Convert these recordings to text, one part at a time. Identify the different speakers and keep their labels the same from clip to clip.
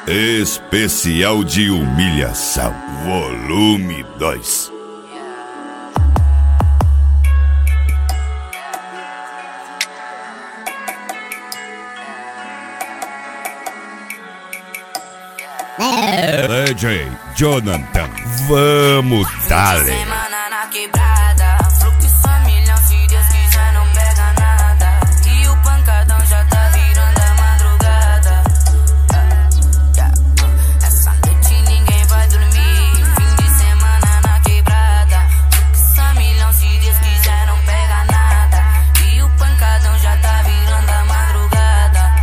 Speaker 1: Especial de humilhação, volume 2. DJ Jonathan, vamos dar.
Speaker 2: Semana na quebrada, fluxo a milhão, se Deus quiser não pega nada. E o pancadão já tá virando a madrugada. Essa noite ninguém vai dormir. Fim de semana na quebrada, fluxo a milhão, se Deus quiser não pega nada. E o pancadão já tá virando a madrugada.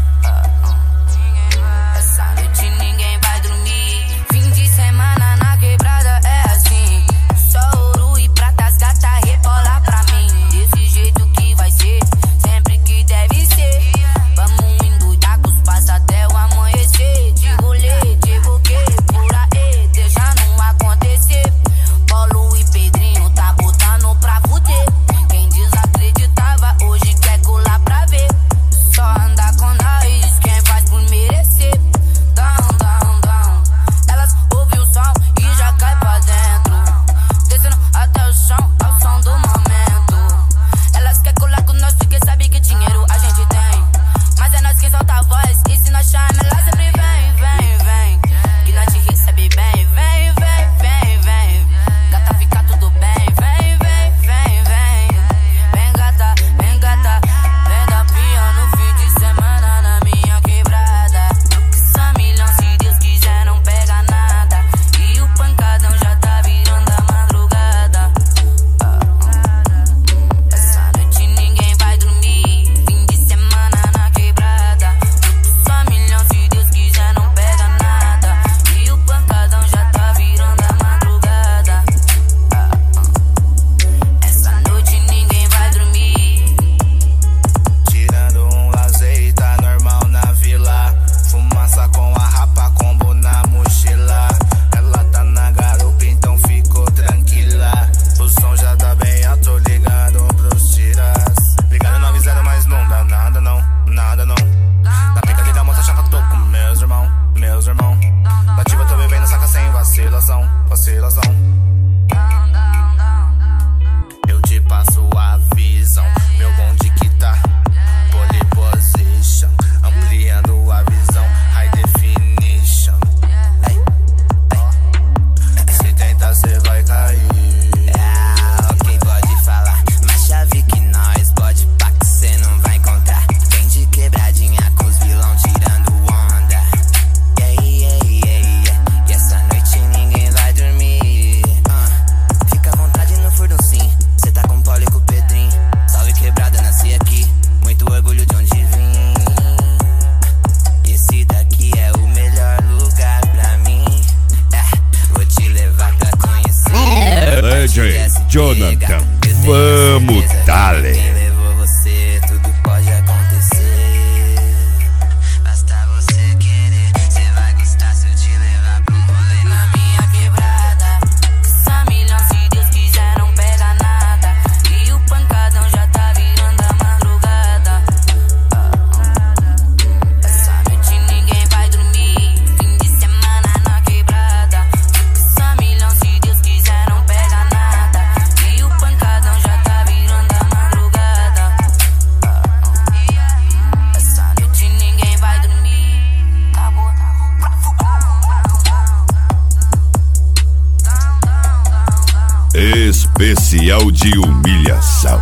Speaker 2: Essa noite ninguém vai dormir. Fim de semana na quebrada é assim. Só ouro e prata, as gata rebola pra mim. Desse jeito que vai ser, sempre que deve ser. Vamos embuiar com os passos até o amanhecer. De rolê, de buquê, por aí, deixa não acontecer. Paulo e Pedrinho tá botando pra fuder. Quem desacreditava hoje quer colar pra ver. Só anda com nós, quem faz por merecer. Down, down, down. Elas ouvem o som e já cai pra dentro, descendo até o chão, ao som do momento. Elas querem colar com nós porque sabem que dinheiro a gente tem. Mas é nós quem solta a voz, e se nós chama, ela sempre vem, vem, vem. Que nós te recebe bem, vem, vem, vem, vem. Gata, fica tudo bem, vem, vem, vem, vem. Vem gata, vem gata. Vem da pia no fim de semana na minha quebrada. Só milhão, se Deus quiser não pega nada. E o pancadão já tá virando a madrugada. Essa noite ninguém vai dormir. Fim de semana na quebrada. Só milhão, se Deus quiser não pega nada. E o pancadão já tá virando a madrugada. Essa noite ninguém vai dormir.
Speaker 3: Tirando um lazer, tá normal na vila. Fumaça com a rapa, combo na mochila. Ela tá na garupa, então ficou tranquila. O som já tá bem alto, ligado pros tiras. Ligado não avisaram, mas não dá nada não, nada não. Na pica ali da moça chata, tô com meus irmão, meus irmão. Nativa, tô vivendo, saca sem vacilação, vacilação. Eu te passo a visão, meu bonde que tá pole position, ampliando a visão, high definition. Se tentar cê vai cair. Ok, pode falar, mas chave que nós pode pá que cê não vai encontrar. Vem de quebradinha com os vilão tirando onda. E essa noite ninguém vai dormir. Fica à vontade no furdão sim, cê tá com Paulo e com o Pedrinho. Salve quebrada, nasci aqui, muito orgulho de onde vim. Esse daqui é o melhor lugar pra mim. Vou te levar pra conhecer.
Speaker 1: DJ Jonathan, vamos dar.
Speaker 3: Quem levou você, tudo pode acontecer. Basta você querer, cê vai gostar se eu te levar pra um rolê
Speaker 2: Na minha quebrada, só milhão, se Deus quiser não pega nada. E o pancadão já tá virando a madrugada. Essa noite ninguém vai dormir. Fim de semana na quebrada, só milhão, se Deus quiser não pega nada. E o pancadão já tá virando a madrugada. Essa noite ninguém vai dormir. Acabou.
Speaker 1: Especial de humilhação.